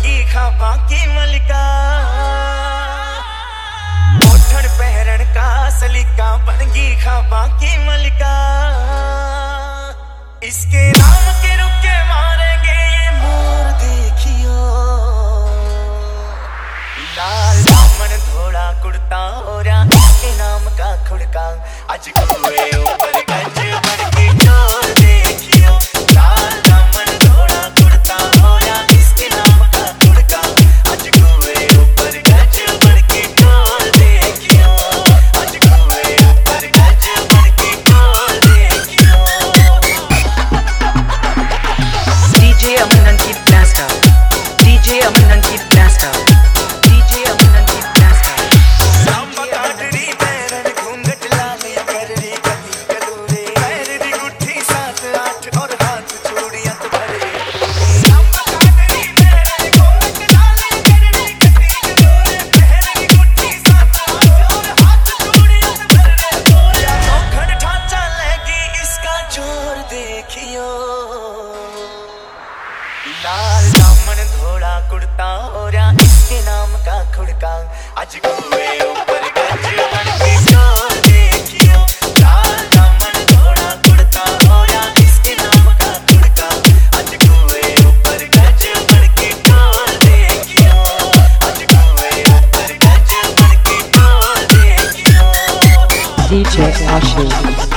गई खाबा की मलिका, ओठन पहरन का सलीका बन गई खाबा की मलिका। इसके नाम के रुके मारेंगे ये मोर देखियो, लाल दामन धोला कुर्ता हो रहा इसके नाम का खुड़का। आज कुए ऊपर गज बन के चोर देखियो, लाल दामन धोला कुर्ता हो रहा इसके नाम का खुड़का। आज कुए ऊपर गज बन के चोर देखियो, आज कुए ऊपर गज बन के चोर देखियो। DJ Aman Ankit Blaster, DJ Aman Ankit Blaster, DJ Aman Ankit Blaster। लांबा काटरी पैरन घूंघट लाल कररी कली कलूरे, पैर दी गुट्ठी 7 8 और हाथ चूड़ियां तो भरे। लांबा काटरी पैरन घूंघट लाल कररी कली कलूरे, पैर दी गुट्ठी 7 8 और हाथ चूड़ियां तो भरे। चौखट ढांचा लगी इसका जोर देखियो, लाल दामन धोला कुर्ता हो रहा इसके नाम का खुड़का। आज कुए ऊपर गज बन के चोर देखियो, लाल दामन धोला कुर्ता हो रहा इसके नाम का खुड़का। आज कुए ऊपर गज बन के चोर देखियो, आज कुए ऊपर गज बन के चोर देखियो। DJ Ashley,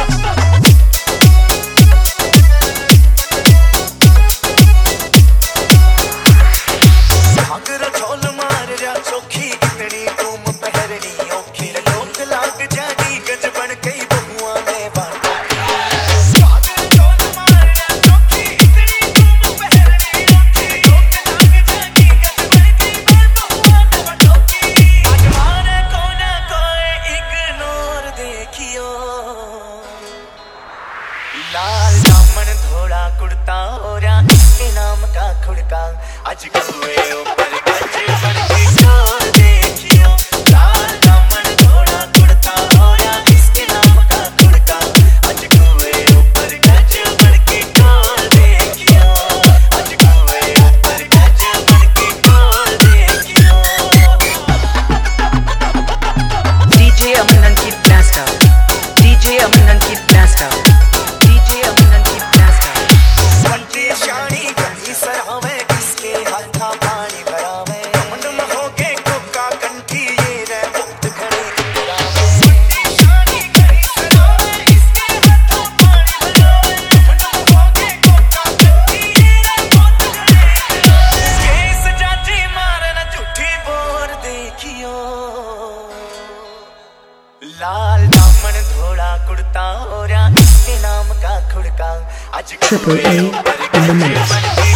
घाघरा झोल मार रहा चोखी इतनी तुम पहरनी औखी, लोक लाग जागी गज बन गई बहुआ में बाटा। घाघरा झोल मार रहा चोखी इतनी तुम पहरनी औखी, लोक लाग जागी गज बन गई बहुआ में बाटोकी। आज मारे को ना कोई इग्नोर देखियो, लाल दामन धोला कुर्ता हो रहा इसके नाम का खुड़का। आज कुए ऊपर गज बन के चोर देखियो, लाल दामन धोला कुर्ता हो रहा इसके नाम का खुड़का। आज कुए ऊपर गज बन के चोर देखियो, आज कुए ऊपर गज बन के चोर देखियो। DJ Aman Ankit Blaster, DJ Aman Ankit Blaster, DJ Aman Ankit Blaster। Bunty शानी कहीं सरावे इसके हाथा पानी भरावे, मंडम हो गए कोका कंठी ये रे मुक्त खड़े करावे। बंटी शानी कहीं सरावे इसके हाथा पानी भरावे, मंडम हो गए कोका कंठी ये रे मुक्त खड़े करावे। केस जाजी मारे ना झूठी बोर देखियो, लाल दामन धोला कुर्ता हो रहा इसके नाम का खुड़का। आज Triple A in the mix.